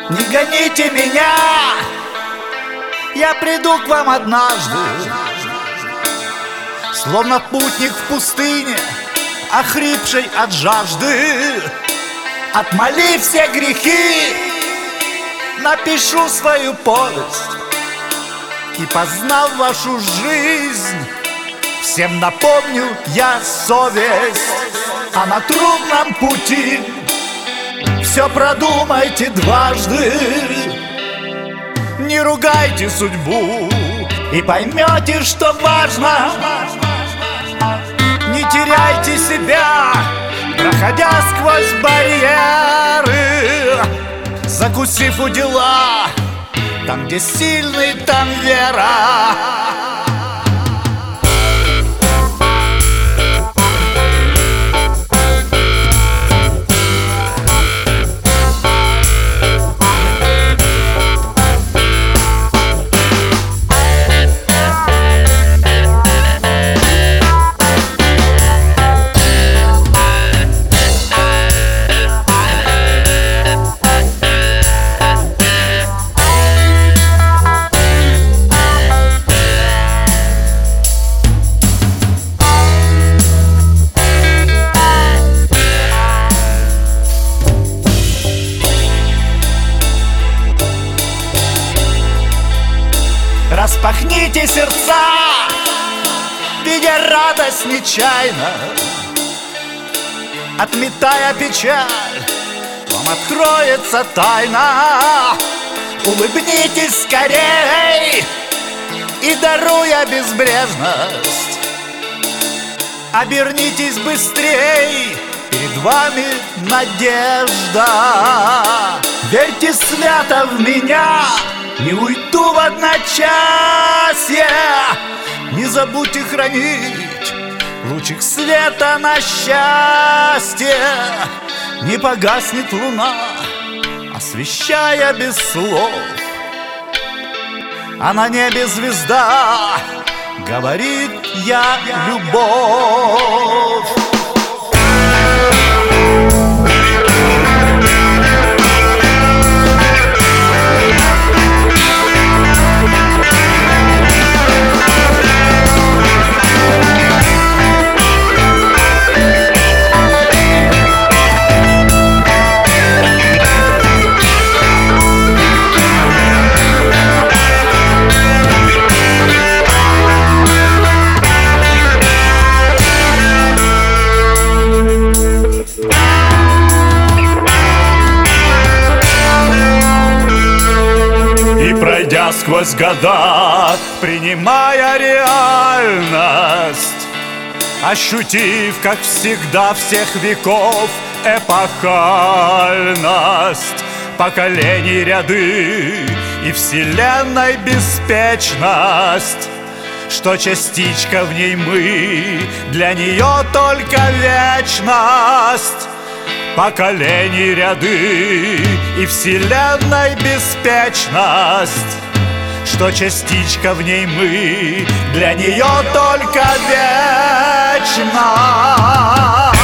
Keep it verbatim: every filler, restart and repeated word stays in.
Не гоните меня, я приду к вам однажды, словно путник в пустыне, охрипший от жажды. Отмоли все грехи, напишу свою повесть, и, познав вашу жизнь, всем напомню я совесть. А на трудном пути все продумайте дважды. Не ругайте судьбу и поймете, что важно. Не теряйте себя, проходя сквозь барьеры. Закусив у дела, там, где сильный, там вера. Распахните сердца, видя радость нечаянно. Отметая печаль, вам откроется тайна. Улыбнитесь скорей и даруя безбрежность, обернитесь быстрей, перед вами надежда. Верьте свято в меня, не уйду в одночасье. Не забудьте хранить лучик света на счастье. Не погаснет луна, освещая без слов, а на небе звезда говорит: я любовь. Пройдя сквозь года, принимая реальность, ощутив, как всегда, всех веков эпохальность поколений ряды и вселенной беспечность, что частичка в ней мы, для нее только вечность. Поколений ряды и вселенной беспечность, что частичка в ней мы, для нее только вечность.